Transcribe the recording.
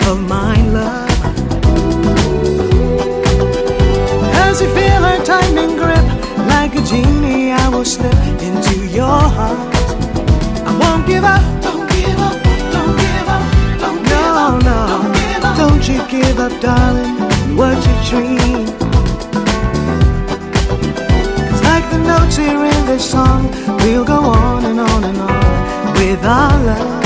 of my love. As you feel her tightening grip, like a genie I will slip into your heart. I won't give up, don't give up, don't give up, don't give up, don't give up. Don't you give up, darling, what you dream. It's like the notes here in this song, we'll go on and on and on with our love.